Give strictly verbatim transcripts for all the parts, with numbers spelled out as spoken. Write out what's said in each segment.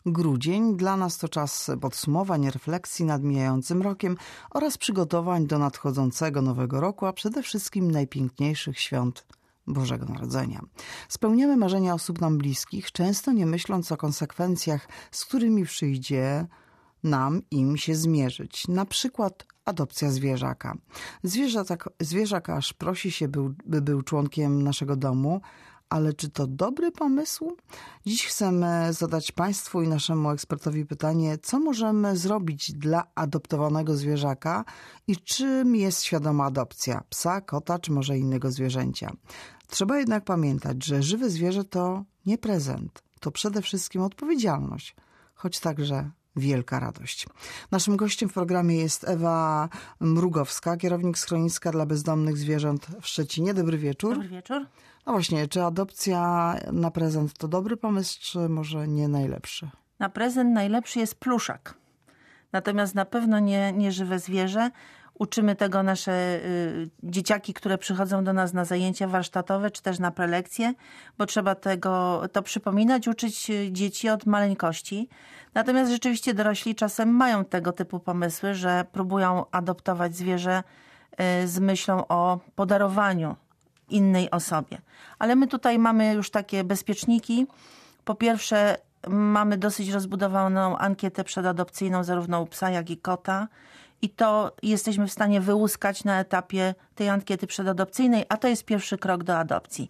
Grudzień dla nas to czas podsumowań, refleksji nad mijającym rokiem oraz przygotowań do nadchodzącego nowego roku, a przede wszystkim najpiękniejszych świąt Bożego Narodzenia. Spełniamy marzenia osób nam bliskich, często nie myśląc o konsekwencjach, z którymi przyjdzie nam im się zmierzyć. Na przykład adopcja zwierzaka. Zwierzak, zwierzak aż prosi się, był, by był członkiem naszego domu, ale czy to dobry pomysł? Dziś chcemy zadać Państwu i naszemu ekspertowi pytanie, co możemy zrobić dla adoptowanego zwierzaka i czym jest świadoma adopcja psa, kota czy może innego zwierzęcia. Trzeba jednak pamiętać, że żywe zwierzę to nie prezent, to przede wszystkim odpowiedzialność, choć także wielka radość. Naszym gościem w programie jest Ewa Mrugowska, kierownik schroniska dla bezdomnych zwierząt w Szczecinie. Dobry wieczór. Dobry wieczór. No właśnie, czy adopcja na prezent to dobry pomysł, czy może nie najlepszy? Na prezent najlepszy jest pluszak. Natomiast na pewno nie, nie żywe zwierzę. Uczymy tego nasze y, dzieciaki, które przychodzą do nas na zajęcia warsztatowe, czy też na prelekcje, bo trzeba tego, to przypominać, uczyć dzieci od maleńkości. Natomiast rzeczywiście dorośli czasem mają tego typu pomysły, że próbują adoptować zwierzę y, z myślą o podarowaniu innej osobie. Ale my tutaj mamy już takie bezpieczniki. Po pierwsze, mamy dosyć rozbudowaną ankietę przedadopcyjną zarówno u psa, jak i kota. I to jesteśmy w stanie wyłuskać na etapie tej ankiety przedadopcyjnej, a to jest pierwszy krok do adopcji.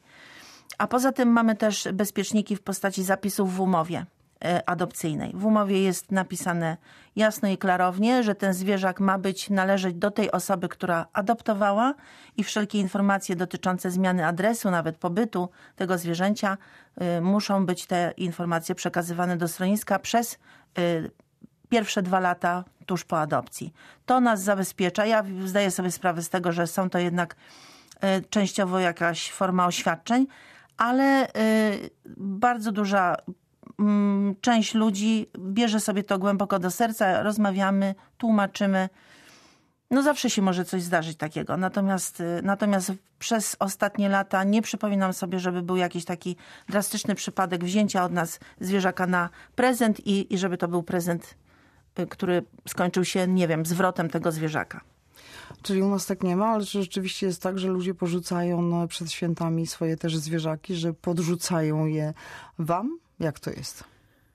A poza tym mamy też bezpieczniki w postaci zapisów w umowie adopcyjnej. W umowie jest napisane jasno i klarownie, że ten zwierzak ma być należeć do tej osoby, która adoptowała i wszelkie informacje dotyczące zmiany adresu, nawet pobytu tego zwierzęcia, y, muszą być te informacje przekazywane do schroniska przez y, pierwsze dwa lata tuż po adopcji. To nas zabezpiecza. Ja zdaję sobie sprawę z tego, że są to jednak y, częściowo jakaś forma oświadczeń, ale y, bardzo duża część ludzi bierze sobie to głęboko do serca, rozmawiamy, tłumaczymy. No zawsze się może coś zdarzyć takiego. Natomiast, natomiast przez ostatnie lata nie przypominam sobie, żeby był jakiś taki drastyczny przypadek wzięcia od nas zwierzaka na prezent i, i żeby to był prezent, który skończył się, nie wiem, zwrotem tego zwierzaka. Czyli u nas tak nie ma, ale czy rzeczywiście jest tak, że ludzie porzucają no, przed świętami swoje też zwierzaki, że podrzucają je wam? Jak to jest?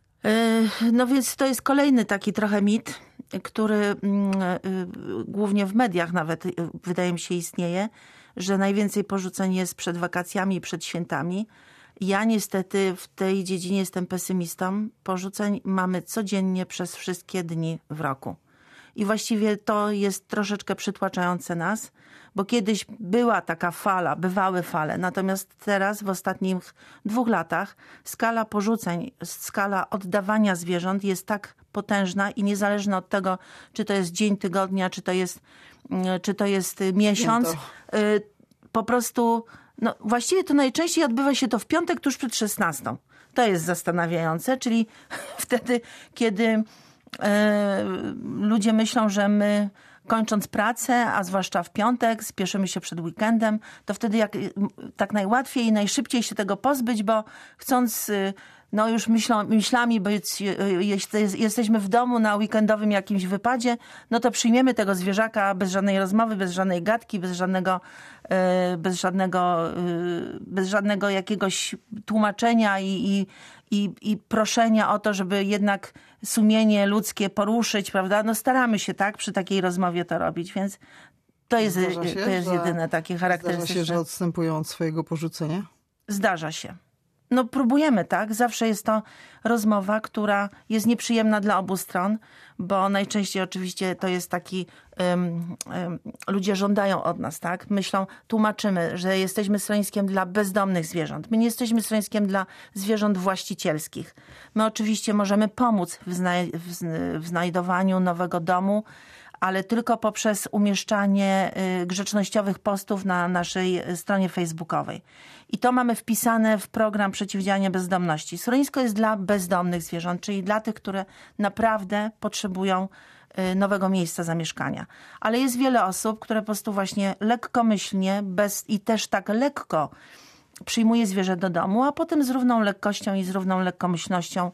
No więc to jest kolejny taki trochę mit, który głównie w mediach nawet wydaje mi się istnieje, że najwięcej porzuceń jest przed wakacjami i przed świętami. Ja niestety w tej dziedzinie jestem pesymistą. Porzuceń mamy codziennie przez wszystkie dni w roku. I właściwie to jest troszeczkę przytłaczające nas, bo kiedyś była taka fala, bywały fale, natomiast teraz w ostatnich dwóch latach skala porzuceń, skala oddawania zwierząt jest tak potężna i niezależna od tego, czy to jest dzień tygodnia, czy to jest, czy to jest miesiąc, to. po prostu, no właściwie to najczęściej odbywa się to w piątek tuż przed szesnastą. To jest zastanawiające, czyli wtedy, kiedy ludzie myślą, że my kończąc pracę, a zwłaszcza w piątek, spieszymy się przed weekendem, to wtedy jak, tak najłatwiej i najszybciej się tego pozbyć, bo chcąc no już myślą, myślami być, jesteśmy w domu na weekendowym jakimś wypadzie, no to przyjmiemy tego zwierzaka bez żadnej rozmowy, bez żadnej gadki, bez żadnego, bez żadnego, bez żadnego jakiegoś tłumaczenia i, i, i, i proszenia o to, żeby jednak sumienie ludzkie poruszyć, prawda? No staramy się tak przy takiej rozmowie to robić, więc to jest, się, to jest jedyne takie charakterystyczne. Zdarza się, że odstępują od swojego porzucenia? Zdarza się. No próbujemy, tak? Zawsze jest to rozmowa, która jest nieprzyjemna dla obu stron, bo najczęściej oczywiście to jest taki, um, um, ludzie żądają od nas, tak? Myślą, tłumaczymy, że jesteśmy schroniskiem dla bezdomnych zwierząt. My nie jesteśmy schroniskiem dla zwierząt właścicielskich. My oczywiście możemy pomóc w, zna w, w znajdowaniu nowego domu, ale tylko poprzez umieszczanie grzecznościowych postów na naszej stronie facebookowej. I to mamy wpisane w program przeciwdziałania bezdomności. Schronisko jest dla bezdomnych zwierząt, czyli dla tych, które naprawdę potrzebują nowego miejsca zamieszkania. Ale jest wiele osób, które po prostu właśnie lekkomyślnie bez, i też tak lekko przyjmuje zwierzę do domu, a potem z równą lekkością i z równą lekkomyślnością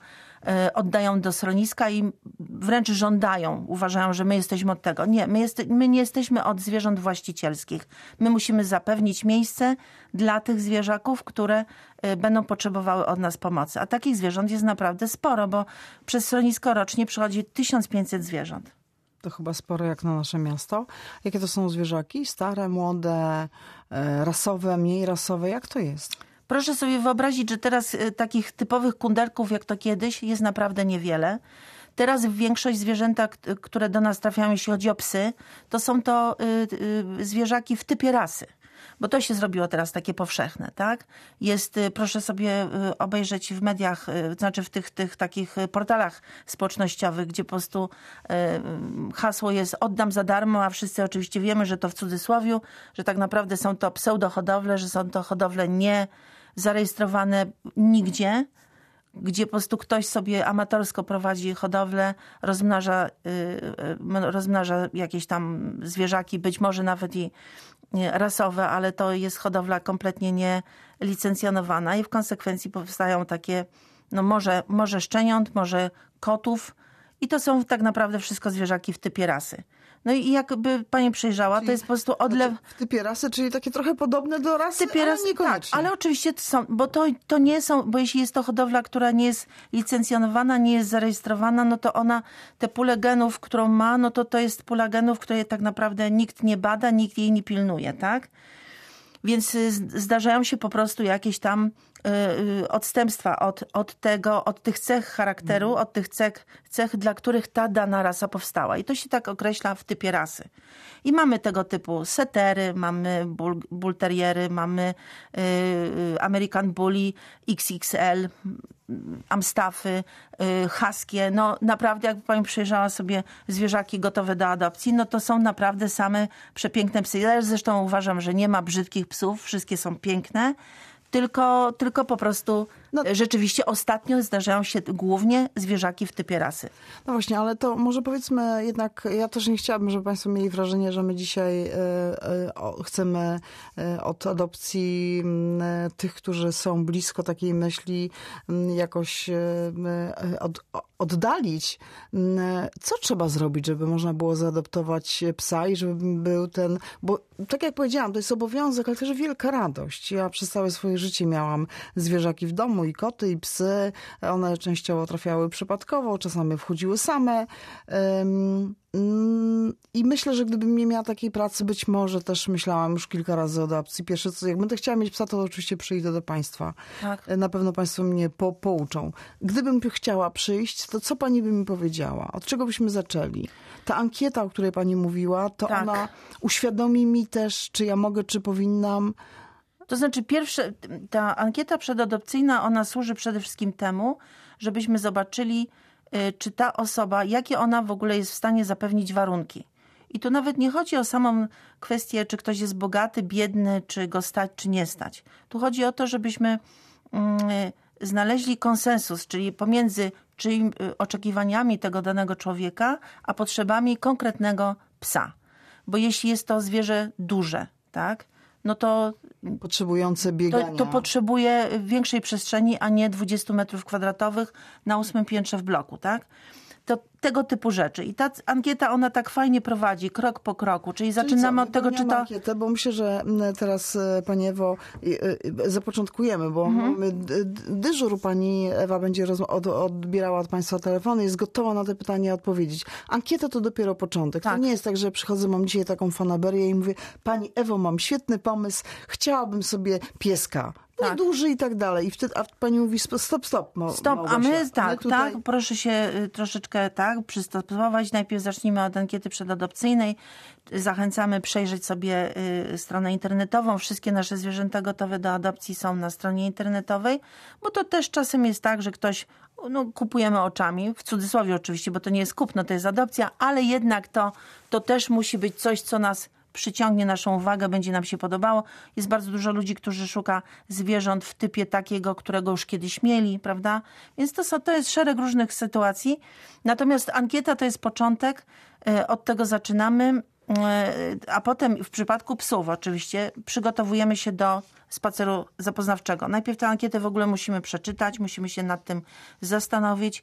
oddają do schroniska i wręcz żądają, uważają, że my jesteśmy od tego. Nie, my, jest, my nie jesteśmy od zwierząt właścicielskich. My musimy zapewnić miejsce dla tych zwierzaków, które będą potrzebowały od nas pomocy. A takich zwierząt jest naprawdę sporo, bo przez schronisko rocznie przychodzi tysiąc pięćset zwierząt. To chyba sporo jak na nasze miasto. Jakie to są zwierzaki? Stare, młode, rasowe, mniej rasowe? Jak to jest? Proszę sobie wyobrazić, że teraz takich typowych kundelków jak to kiedyś jest naprawdę niewiele. Teraz większość zwierzęta, które do nas trafiają, jeśli chodzi o psy, to są to zwierzaki w typie rasy. Bo to się zrobiło teraz takie powszechne, tak? Jest, proszę sobie obejrzeć w mediach, znaczy w tych, tych takich portalach społecznościowych, gdzie po prostu hasło jest oddam za darmo, a wszyscy oczywiście wiemy, że to w cudzysłowiu, że tak naprawdę są to pseudohodowle, że są to hodowle nie zarejestrowane nigdzie, gdzie po prostu ktoś sobie amatorsko prowadzi hodowlę, rozmnaża, rozmnaża jakieś tam zwierzaki, być może nawet i rasowe, ale to jest hodowla kompletnie nielicencjonowana i w konsekwencji powstają takie, no może, może szczeniąt, może kotów i to są tak naprawdę wszystko zwierzaki w typie rasy. No i jakby pani przejrzała, czyli to jest po prostu odlew... W typie rasy, czyli takie trochę podobne do rasy, typie ale rasy, niekoniecznie. Tak, ale oczywiście to są, bo to, to nie są, bo jeśli jest to hodowla, która nie jest licencjonowana, nie jest zarejestrowana, no to ona, te pulę genów, którą ma, no to to jest pula genów, której tak naprawdę nikt nie bada, nikt jej nie pilnuje, tak? Więc zdarzają się po prostu jakieś tam y, odstępstwa od, od tego, od tych cech charakteru, mm. od tych cech, cech, dla których ta dana rasa powstała. I to się tak określa w typie rasy. I mamy tego typu setery, mamy bull, bull terriery, mamy y, American Bully X X L, amstaffy, y, huskie. No naprawdę, jakby pani przejrzała sobie zwierzaki gotowe do adopcji, no to są naprawdę same przepiękne psy. Ja zresztą uważam, że nie ma brzydkich psów, wszystkie są piękne. Tylko, tylko po prostu no, rzeczywiście ostatnio zdarzają się głównie zwierzaki w typie rasy. No właśnie, ale to może powiedzmy jednak, ja też nie chciałabym, żeby państwo mieli wrażenie, że my dzisiaj y, y, o, chcemy y, od adopcji y, tych, którzy są blisko takiej myśli y, jakoś y, y, od, oddalić. Y, co trzeba zrobić, żeby można było zaadoptować psa i żeby był ten, bo tak jak powiedziałam, to jest obowiązek, ale też wielka radość. Ja przez całe swoje życie miałam zwierzaki w domu, i koty, i psy. One częściowo trafiały przypadkowo, czasami wchodziły same. I myślę, że gdybym nie miała takiej pracy, być może też myślałam już kilka razy o adopcji. Pierwsze co, jak będę chciała mieć psa, to oczywiście przyjdę do państwa. Tak. Na pewno państwo mnie po, pouczą. Gdybym chciała przyjść, to co pani by mi powiedziała? Od czego byśmy zaczęli? Ta ankieta, o której pani mówiła, to tak. Ona uświadomi mi też, czy ja mogę, czy powinnam. To znaczy pierwsze, ta ankieta przedadopcyjna, ona służy przede wszystkim temu, żebyśmy zobaczyli, czy ta osoba, jakie ona w ogóle jest w stanie zapewnić warunki. I tu nawet nie chodzi o samą kwestię, czy ktoś jest bogaty, biedny, czy go stać, czy nie stać. Tu chodzi o to, żebyśmy znaleźli konsensus, czyli pomiędzy czyimi oczekiwaniami tego danego człowieka, a potrzebami konkretnego psa. Bo jeśli jest to zwierzę duże, tak, no to potrzebujące biegania. To, to potrzebuje większej przestrzeni, a nie dwudziestu metrów kwadratowych na ósmym piętrze w bloku, tak? To tego typu rzeczy. I ta ankieta, ona tak fajnie prowadzi, krok po kroku. Czyli, czyli zaczynamy co, od tego, czy to... ankietę, bo myślę, że teraz pani Ewo zapoczątkujemy, bo mhm. mamy dyżur. Pani Ewa będzie od, odbierała od państwa telefony, jest gotowa na te pytania odpowiedzieć. Ankieta to dopiero początek. Tak. To nie jest tak, że przychodzę, mam dzisiaj taką fanaberię i mówię, pani Ewo, mam świetny pomysł, chciałabym sobie pieska. Tak. Duży i tak dalej. I wtedy, a pani mówi stop, stop. Mo, stop, a my tak, my tutaj... tak, proszę się troszeczkę tak przystosować. Najpierw zacznijmy od ankiety przedadopcyjnej. Zachęcamy przejrzeć sobie y, stronę internetową. Wszystkie nasze zwierzęta gotowe do adopcji są na stronie internetowej, bo to też czasem jest tak, że ktoś, no, kupujemy oczami, w cudzysłowie oczywiście, bo to nie jest kupno, to jest adopcja, ale jednak to, to też musi być coś, co nas przyciągnie naszą uwagę, będzie nam się podobało. Jest bardzo dużo ludzi, którzy szuka zwierząt w typie takiego, którego już kiedyś mieli, prawda? Więc to, są, to jest szereg różnych sytuacji. Natomiast ankieta to jest początek. Od tego zaczynamy. A potem w przypadku psów oczywiście przygotowujemy się do spaceru zapoznawczego. Najpierw tę ankietę w ogóle musimy przeczytać, musimy się nad tym zastanowić.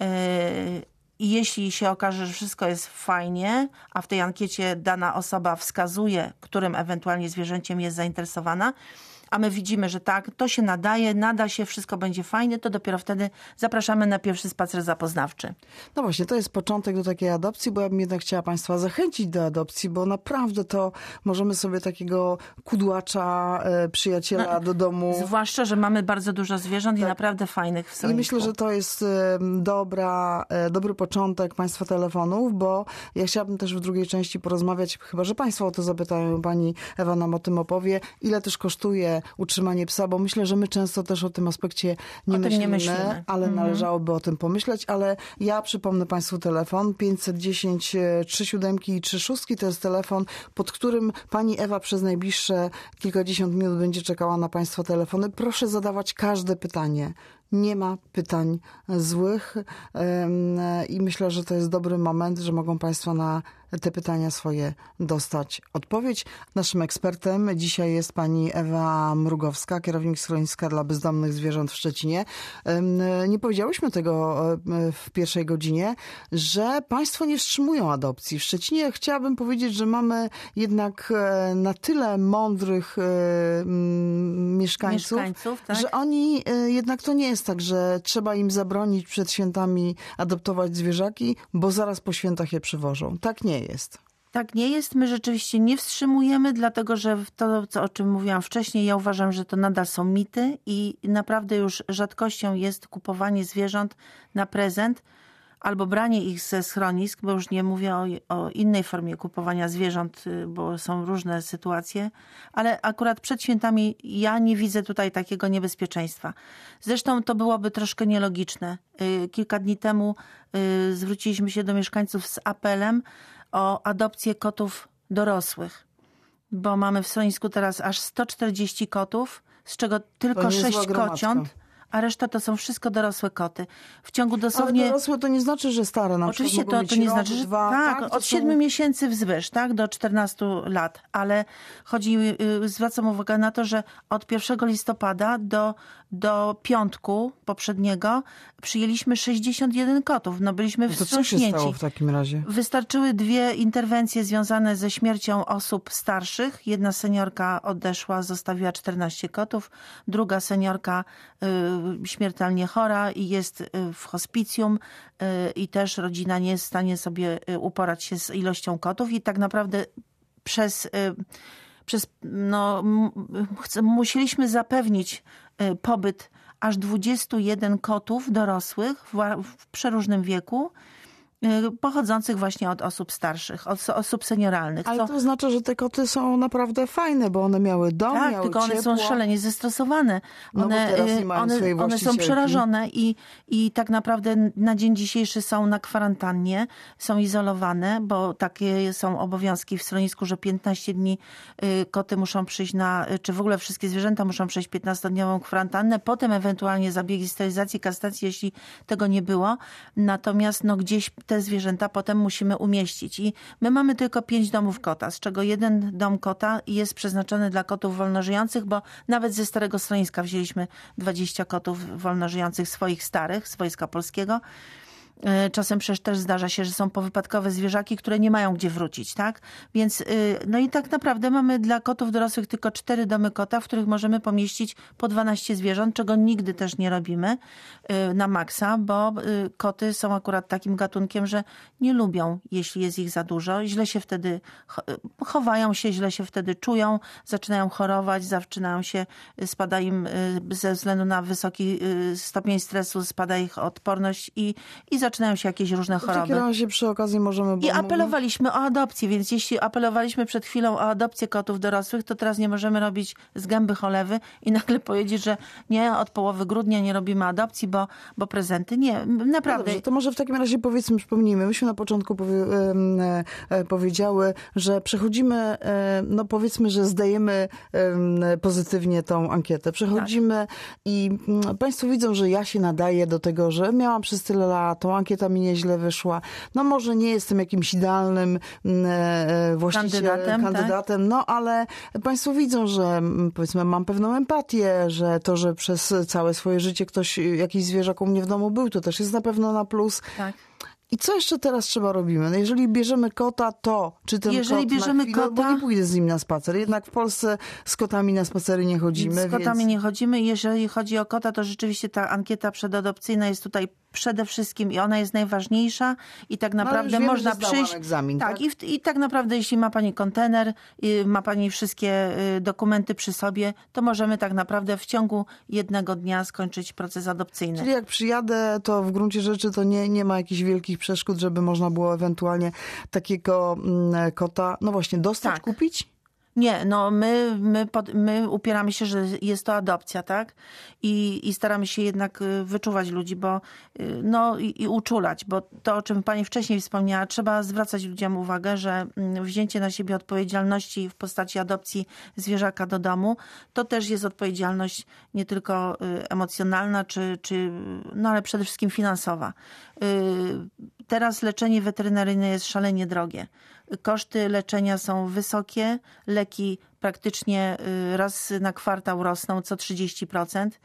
I jeśli się okaże, że wszystko jest fajnie, a w tej ankiecie dana osoba wskazuje, którym ewentualnie zwierzęciem jest zainteresowana, a my widzimy, że tak, to się nadaje, nada się, wszystko będzie fajne, to dopiero wtedy zapraszamy na pierwszy spacer zapoznawczy. No właśnie, to jest początek do takiej adopcji, bo ja bym jednak chciała Państwa zachęcić do adopcji, bo naprawdę to możemy sobie takiego kudłacza, e, przyjaciela no, do domu... Zwłaszcza, że mamy bardzo dużo zwierząt tak. i naprawdę fajnych w schronisku. I myślę, że to jest e, dobra, e, dobry początek Państwa telefonów, bo ja chciałabym też w drugiej części porozmawiać, chyba że Państwo o to zapytają, Pani Ewa nam o tym opowie, ile też kosztuje utrzymanie psa, bo myślę, że my często też o tym aspekcie nie, o myślimy, tym nie myślimy, ale mhm. należałoby o tym pomyśleć, ale ja przypomnę Państwu telefon pięćset dziesięć trzy siódemki i trzy szóstki, to jest telefon, pod którym Pani Ewa przez najbliższe kilkadziesiąt minut będzie czekała na Państwa telefony. Proszę zadawać każde pytanie. Nie ma pytań złych i myślę, że to jest dobry moment, że mogą Państwo na te pytania swoje dostać odpowiedź. Naszym ekspertem dzisiaj jest pani Ewa Mrugowska, kierownik schroniska dla bezdomnych zwierząt w Szczecinie. Nie powiedziałyśmy tego w pierwszej godzinie, że Państwo nie wstrzymują adopcji. W Szczecinie chciałabym powiedzieć, że mamy jednak na tyle mądrych mieszkańców, mieszkańców tak? że oni jednak to nie jest tak, że trzeba im zabronić przed świętami adoptować zwierzaki, bo zaraz po świętach je przywożą. Tak nie jest. Tak nie jest. My rzeczywiście nie wstrzymujemy, dlatego że to, co, o czym mówiłam wcześniej, ja uważam, że to nadal są mity i naprawdę już rzadkością jest kupowanie zwierząt na prezent albo branie ich ze schronisk, bo już nie mówię o, o innej formie kupowania zwierząt, bo są różne sytuacje, ale akurat przed świętami ja nie widzę tutaj takiego niebezpieczeństwa. Zresztą to byłoby troszkę nielogiczne. Kilka dni temu zwróciliśmy się do mieszkańców z apelem o adopcję kotów dorosłych, bo mamy w schronisku teraz aż sto czterdzieści kotów, z czego tylko sześć kociąt, a reszta to są wszystko dorosłe koty. W ciągu dosłownie... Ale dorosłe to nie znaczy, że stare. Na Oczywiście to, to nie rok, znaczy, że dwa, tak, tak od siedmiu są... miesięcy wzwyż, tak, do czternastu lat. Ale chodzi, zwracam uwagę na to, że od pierwszego listopada do, do piątku poprzedniego przyjęliśmy sześćdziesiąt jeden kotów. No byliśmy no to wstrząśnięci. Co się stało w takim razie? Wystarczyły dwie interwencje związane ze śmiercią osób starszych. Jedna seniorka odeszła, zostawiła czternaście kotów. Druga seniorka y, śmiertelnie chora i jest w hospicjum i też rodzina nie jest w stanie sobie uporać się z ilością kotów i tak naprawdę przez, przez no, musieliśmy zapewnić pobyt aż dwudziestu jeden kotów dorosłych w, w przeróżnym wieku, pochodzących właśnie od osób starszych, od osób senioralnych. Ale to oznacza, że te koty są naprawdę fajne, bo one miały dom, tak, miały tylko ciepło. one są szalenie zestresowane. No one, bo teraz nie mają one, swojej one są przerażone i, i tak naprawdę na dzień dzisiejszy są na kwarantannie, są izolowane, bo takie są obowiązki w schronisku, że piętnaście dni koty muszą przyjść na, czy w ogóle wszystkie zwierzęta muszą przejść piętnastodniową kwarantannę, potem ewentualnie zabiegi sterylizacji, kastracji, jeśli tego nie było. Natomiast no gdzieś te zwierzęta potem musimy umieścić. I my mamy tylko pięć domów kota, z czego jeden dom kota jest przeznaczony dla kotów wolnożyjących, bo nawet ze starego schroniska wzięliśmy dwadzieścia kotów wolnożyjących swoich starych, z Wojska Polskiego. Czasem przecież też zdarza się, że są powypadkowe zwierzaki, które nie mają gdzie wrócić, tak? Więc no i tak naprawdę mamy dla kotów dorosłych tylko cztery domy kota, w których możemy pomieścić po dwanaście zwierząt, czego nigdy też nie robimy na maksa, bo koty są akurat takim gatunkiem, że nie lubią, jeśli jest ich za dużo. Źle się wtedy chowają się, źle się wtedy czują, zaczynają chorować, zaczynają się, spada im ze względu na wysoki stopień stresu, spada ich odporność i, i zaczynają się jakieś różne choroby. W takim razie przy okazji możemy... I apelowaliśmy o adopcję, więc jeśli apelowaliśmy przed chwilą o adopcję kotów dorosłych, to teraz nie możemy robić z gęby cholewy i nagle powiedzieć, że nie, od połowy grudnia nie robimy adopcji, bo, bo prezenty. Nie, naprawdę. No dobrze, to może w takim razie powiedzmy, przypomnijmy, myśmy na początku powie, e, e, powiedziały, że przechodzimy, e, no powiedzmy, że zdajemy e, pozytywnie tą ankietę. Przechodzimy tak. i m, Państwo widzą, że ja się nadaję do tego, że miałam przez tyle lat tą ankieta mi nieźle wyszła. No może nie jestem jakimś idealnym e, właścicielem, Kandydatem, kandydatem, no ale państwo widzą, że powiedzmy mam pewną empatię, że to, że przez całe swoje życie ktoś, jakiś zwierzak u mnie w domu był, to też jest na pewno na plus. Tak. I co jeszcze teraz trzeba robimy? No jeżeli bierzemy kota, to czy ten Jeżeli kot bierzemy na chwilę, kota, bo nie pójdę z nim na spacer. Jednak w Polsce z kotami na spacery nie chodzimy. Z kotami więc... nie chodzimy. Jeżeli chodzi o kota, to rzeczywiście ta ankieta przedadopcyjna jest tutaj przede wszystkim i ona jest najważniejsza i tak naprawdę no, wiemy, można przyjść. Egzamin, tak, tak? I, w, i tak naprawdę jeśli ma pani kontener, i ma pani wszystkie dokumenty przy sobie, to możemy tak naprawdę w ciągu jednego dnia skończyć proces adopcyjny. Czyli jak przyjadę, to w gruncie rzeczy to nie, nie ma jakichś wielkich przeszkód, żeby można było ewentualnie takiego mm, kota, no właśnie, dostać, tak. kupić? Nie, no my, my, pod, my upieramy się, że jest to adopcja, tak? I, i staramy się jednak wyczuwać ludzi, bo no i, i uczulać, bo to, o czym pani wcześniej wspomniała, trzeba zwracać ludziom uwagę, że wzięcie na siebie odpowiedzialności w postaci adopcji zwierzaka do domu, to też jest odpowiedzialność nie tylko emocjonalna, czy, czy no ale przede wszystkim finansowa. Teraz leczenie weterynaryjne jest szalenie drogie. Koszty leczenia są wysokie, leki praktycznie raz na kwartał rosną, co trzydzieści procent.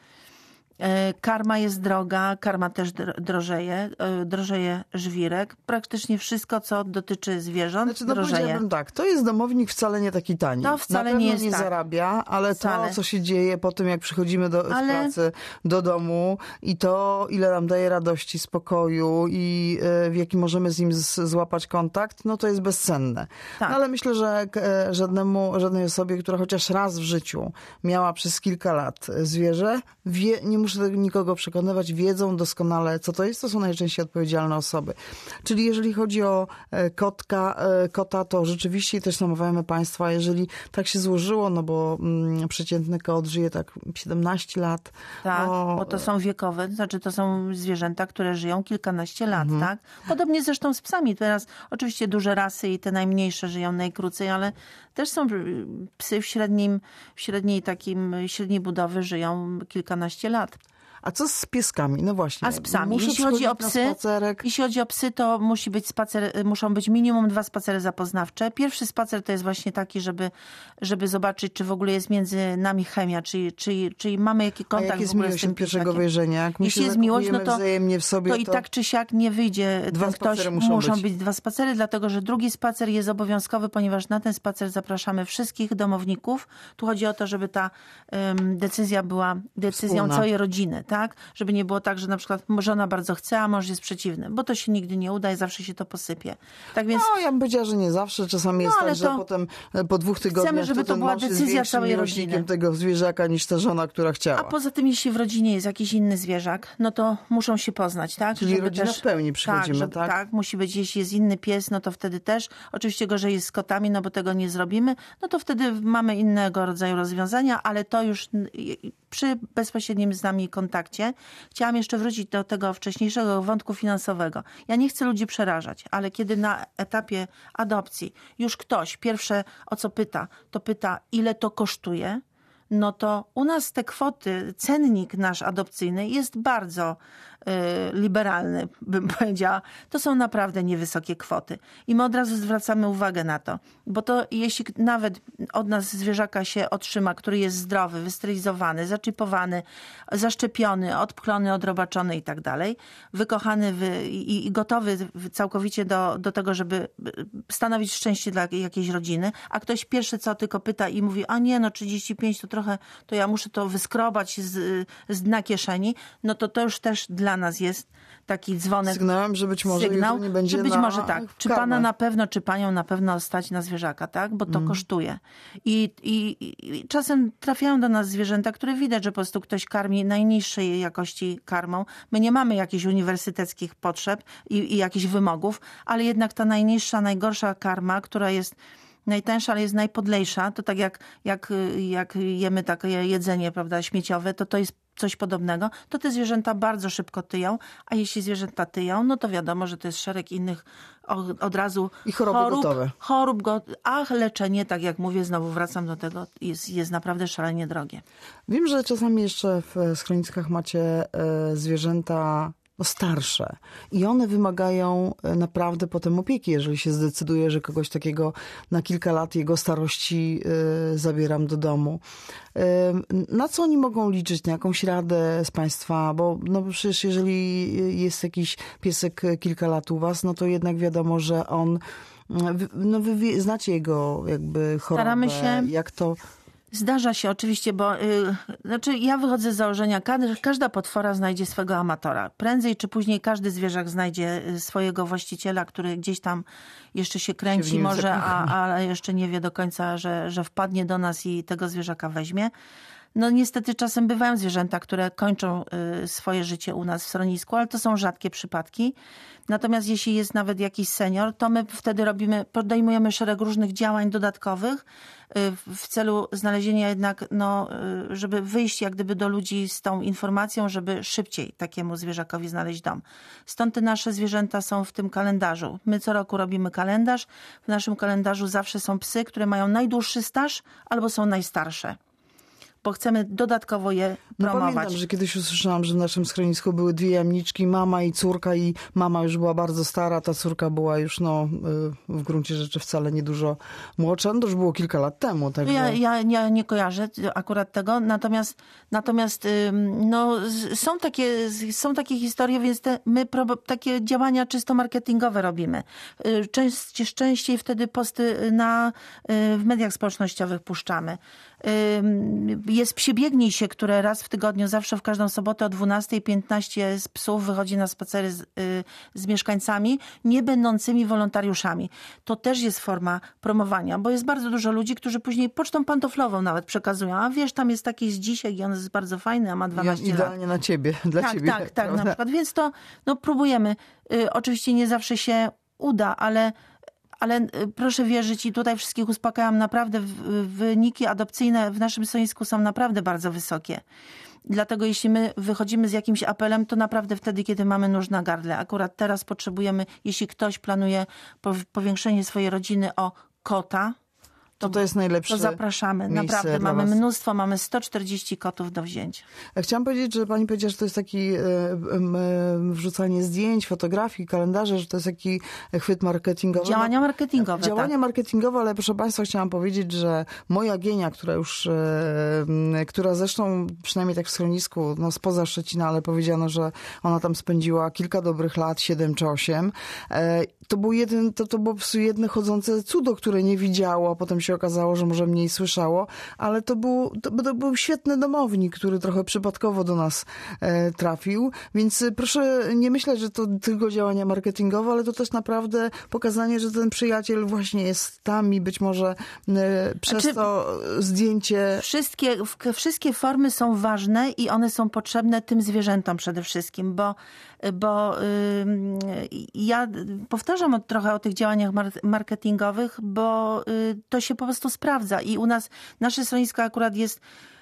Karma jest droga, karma też drożeje, drożeje żwirek. Praktycznie wszystko, co dotyczy zwierząt, znaczy, no drożeje. Powiedziałabym tak, to jest domownik wcale nie taki tani. To wcale Na pewno nie jest nie tak. zarabia, ale Wcale. to, co się dzieje po tym, jak przychodzimy do, Ale... z pracy do domu i to, ile nam daje radości, spokoju i y, w jaki możemy z nim z, złapać kontakt, no to jest bezcenne. Tak. No, ale myślę, że e, żadnemu, żadnej osobie, która chociaż raz w życiu miała przez kilka lat zwierzę, wie, nie muszę tego nikogo przekonywać, wiedzą doskonale, co to jest. To są najczęściej odpowiedzialne osoby. Czyli jeżeli chodzi o kotka, kota, to rzeczywiście też namawiamy państwa, jeżeli tak się złożyło, no bo mm, przeciętny kot żyje tak siedemnaście lat. Tak, o... bo to są wiekowe, znaczy to są zwierzęta, które żyją kilkanaście lat, mhm. tak? Podobnie zresztą z psami. Teraz oczywiście duże rasy i te najmniejsze żyją najkrócej, ale też są psy w średnim, w średniej takim, średniej budowy żyją kilkanaście lat. A co z pieskami? No właśnie. A z psami? Muszę jeśli chodzi o psy, jeśli chodzi o psy, to musi być spacer, muszą być minimum dwa spacery zapoznawcze. Pierwszy spacer to jest właśnie taki, żeby, żeby zobaczyć, czy w ogóle jest między nami chemia, czy, czy, czy mamy jakiś kontakt. A jak jest w ogóle miłość z tym od pierwszego piesakiem. wejrzenia? Jak my jeśli się jest miłość, no to, wzajemnie w sobie, to, to i tak czy siak nie wyjdzie dwa ten ktoś. muszą, muszą być. być dwa spacery, dlatego że drugi spacer jest obowiązkowy, ponieważ na ten spacer zapraszamy wszystkich domowników. Tu chodzi o to, żeby ta um, decyzja była decyzją Wspólna. całej rodziny, tak? Żeby nie było tak, że na przykład żona bardzo chce, a mąż jest przeciwny, bo to się nigdy nie uda i zawsze się to posypie. Tak więc... No, ja bym powiedziała, że nie zawsze. Czasami jest no, tak, że potem po dwóch tygodniach chcemy, żeby to, to była decyzja całej rodziny tego zwierzaka niż ta żona, która chciała. A poza tym, jeśli w rodzinie jest jakiś inny zwierzak, no to muszą się poznać, tak? Czyli żeby rodzina też... w pełni przychodzimy, tak? tak? Tak, musi być. Jeśli jest inny pies, no to wtedy też. Oczywiście gorzej jest z kotami, no bo tego nie zrobimy. No to wtedy mamy innego rodzaju rozwiązania, ale to już przy bezpośrednim z nami kontakcie. Chciałam jeszcze wrócić do tego wcześniejszego wątku finansowego. Ja nie chcę ludzi przerażać, ale kiedy na etapie adopcji już ktoś pierwsze o co pyta, to pyta, ile to kosztuje, no to u nas te kwoty, cennik nasz adopcyjny jest bardzo y, liberalny, bym powiedziała. To są naprawdę niewysokie kwoty. I my od razu zwracamy uwagę na to, bo to jeśli nawet od nas zwierzaka się otrzyma, który jest zdrowy, wysterylizowany, zaczipowany, zaszczepiony, odpchlony, odrobaczony i tak dalej, wykochany wy, i, i gotowy całkowicie do, do tego, żeby stanowić szczęście dla jakiejś rodziny, a ktoś pierwsze co tylko pyta i mówi, a nie, no trzydzieści pięć to trochę, to ja muszę to wyskrobać z, z dna kieszeni, no to to już też dla nas jest taki dzwonek. Sygnałem, że być może sygnał, nie będzie że być na może tak. Czy karmę. pana na pewno, czy panią na pewno stać na zwierzaka, tak? Bo to mm. kosztuje. I, i, I czasem trafiają do nas zwierzęta, które widać, że po prostu ktoś karmi najniższej jakości karmą. My nie mamy jakichś uniwersyteckich potrzeb i, i jakichś wymogów, ale jednak ta najniższa, najgorsza karma, która jest najtańsza, ale jest najpodlejsza, to tak jak, jak, jak jemy takie jedzenie, prawda, śmieciowe, to to jest coś podobnego, to te zwierzęta bardzo szybko tyją, a jeśli zwierzęta tyją, no to wiadomo, że to jest szereg innych od, od razu I choroby chorób, gotowe. chorób go, a leczenie, tak jak mówię, znowu wracam do tego, jest, jest naprawdę szalenie drogie. Wiem, że czasami jeszcze w schroniskach macie e, zwierzęta no starsze. I one wymagają naprawdę potem opieki, jeżeli się zdecyduje, że kogoś takiego na kilka lat jego starości y, zabieram do domu. Y, na co oni mogą liczyć? Na jakąś radę z państwa? Bo no przecież jeżeli jest jakiś piesek kilka lat u was, no to jednak wiadomo, że on, no wy wie, znacie jego jakby chorobę. Staramy się... Jak to... Zdarza się oczywiście, bo yy, znaczy ja wychodzę z założenia, każda, każda potwora znajdzie swego amatora. Prędzej czy później każdy zwierzak znajdzie swojego właściciela, który gdzieś tam jeszcze się kręci się może, a, ale jeszcze nie wie do końca, że, że wpadnie do nas i tego zwierzaka weźmie. No niestety czasem bywają zwierzęta, które kończą y, swoje życie u nas w schronisku, ale to są rzadkie przypadki. Natomiast jeśli jest nawet jakiś senior, to my wtedy robimy, podejmujemy szereg różnych działań dodatkowych y, w celu znalezienia jednak, no, y, żeby wyjść jak gdyby do ludzi z tą informacją, żeby szybciej takiemu zwierzakowi znaleźć dom. Stąd te nasze zwierzęta są w tym kalendarzu. My co roku robimy kalendarz. W naszym kalendarzu zawsze są psy, które mają najdłuższy staż albo są najstarsze, bo chcemy dodatkowo je promować. No pamiętam, że kiedyś usłyszałam, że w naszym schronisku były dwie jamniczki, mama i córka, i mama już była bardzo stara, ta córka była już no w gruncie rzeczy wcale nie dużo młodsza. No to już było kilka lat temu. Także... Ja, ja, ja nie kojarzę akurat tego, natomiast, natomiast no, są, takie, są takie historie, więc te, my pro, takie działania czysto marketingowe robimy. Częściej, częściej wtedy posty na, w mediach społecznościowych puszczamy. Jest Przebiegnij się, które raz w tygodniu, zawsze w każdą sobotę o dwunastej piętnaście z psów wychodzi na spacery z, z mieszkańcami, nie będącymi wolontariuszami. To też jest forma promowania, bo jest bardzo dużo ludzi, którzy później pocztą pantoflową nawet przekazują. A wiesz, tam jest taki z dzisiaj i on jest bardzo fajny, a ma dwanaście lat. Idealnie na ciebie, dla tak, ciebie. Tak, tak, na przykład. Więc to no, próbujemy. Y, oczywiście nie zawsze się uda, ale Ale proszę wierzyć i tutaj wszystkich uspokajam, naprawdę wyniki adopcyjne w naszym schronisku są naprawdę bardzo wysokie. Dlatego jeśli my wychodzimy z jakimś apelem, to naprawdę wtedy, kiedy mamy nóż na gardle. Akurat teraz potrzebujemy, jeśli ktoś planuje powiększenie swojej rodziny o kota, To, to jest najlepsze. To zapraszamy. Naprawdę mamy was. mnóstwo, mamy sto czterdzieści kotów do wzięcia. Chciałam powiedzieć, że pani powiedziała, że to jest taki e, e, wrzucanie zdjęć, fotografii, kalendarze, że to jest taki chwyt marketingowy. Działania marketingowe. Działania tak. marketingowe, ale proszę państwa, chciałam powiedzieć, że moja Gienia, która już, e, która zresztą przynajmniej tak w schronisku, no spoza Szczecina, ale powiedziano, że ona tam spędziła kilka dobrych lat, siedem czy osiem. E, to był jeden, to, to było po prostu jedno chodzące cudo, które nie widziało, a potem się okazało, że może mniej słyszało, ale to był, to, to był świetny domownik, który trochę przypadkowo do nas e, trafił, więc proszę nie myśleć, że to tylko działania marketingowe, ale to też naprawdę pokazanie, że ten przyjaciel właśnie jest tam i być może e, przez znaczy, to zdjęcie... Wszystkie, wszystkie formy są ważne i one są potrzebne tym zwierzętom przede wszystkim, bo, bo y, ja powtarzam trochę o tych działaniach marketingowych, bo y, to się po prostu sprawdza i u nas, nasze schronisko akurat jest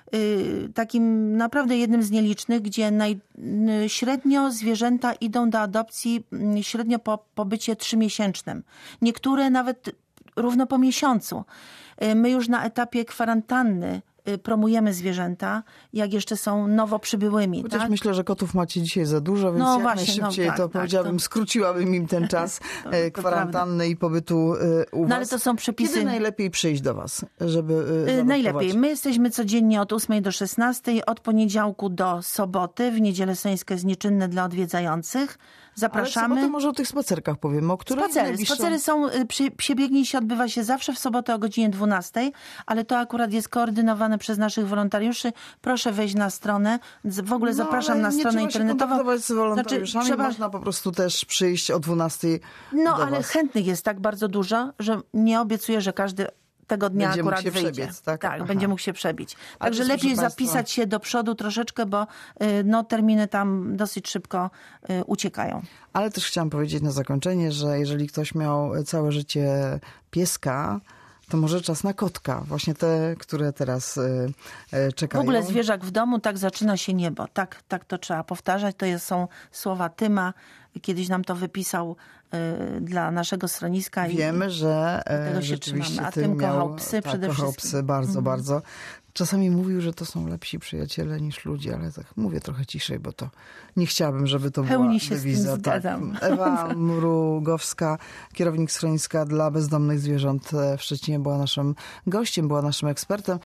y, takim naprawdę jednym z nielicznych, gdzie naj, y, średnio zwierzęta idą do adopcji y, średnio po pobycie trzymiesięcznym. Niektóre nawet równo po miesiącu. Y, my już na etapie kwarantanny promujemy zwierzęta, jak jeszcze są nowo przybyłymi. Chociaż tak? myślę, że kotów macie dzisiaj za dużo, więc no jak właśnie, najszybciej no tak, to tak, powiedziałabym, to... skróciłabym im ten czas to, to kwarantanny prawda. i pobytu u was. No ale to są przepisy... Kiedy najlepiej przyjść do was, żeby yy, Najlepiej. My jesteśmy codziennie od ósmej do szesnastej, od poniedziałku do soboty. W niedzielę schronisko jest nieczynne dla odwiedzających. Zapraszamy. Ale w może o tych spacerkach powiemy, o których Spacery. najbliższą... Spacery są, przy, Przebiegnij się odbywa się zawsze w sobotę o godzinie dwunastej, ale to akurat jest koordynowane przez naszych wolontariuszy. Proszę wejść na stronę. W ogóle no, zapraszam na stronę nie internetową. Nie trzeba się z wolontariuszami, znaczy, trzeba... można po prostu też przyjść o dwunastej No, do ale was. Chętnych jest tak bardzo dużo, że nie obiecuję, że każdy tego dnia będzie akurat mógł się wyjdzie. Przebiec, tak, tak będzie mógł się przebić. Ale Także lepiej państwa... zapisać się do przodu troszeczkę, bo no, terminy tam dosyć szybko y, uciekają. Ale też chciałam powiedzieć na zakończenie, że jeżeli ktoś miał całe życie pieska, to może czas na kotka. Właśnie te, które teraz y, y, czekają. W ogóle zwierzak w domu, tak zaczyna się niebo. Tak, tak to trzeba powtarzać. To jest, są słowa Tyma. Kiedyś nam to wypisał y, dla naszego schroniska. Wiemy, i, że i tego się rzeczywiście trzymamy. A Tym Tym miał, kochał psy tak, przede kochał wszystkim. psy bardzo, mhm. bardzo. Czasami mówił, że to są lepsi przyjaciele niż ludzie, ale tak mówię trochę ciszej, bo to nie chciałabym, żeby to Pełni była się dewiza. z tym zgadzam. Tak. Ewa Mrugowska, kierownik schroniska dla bezdomnych zwierząt w Szczecinie, była naszym gościem, była naszym ekspertem.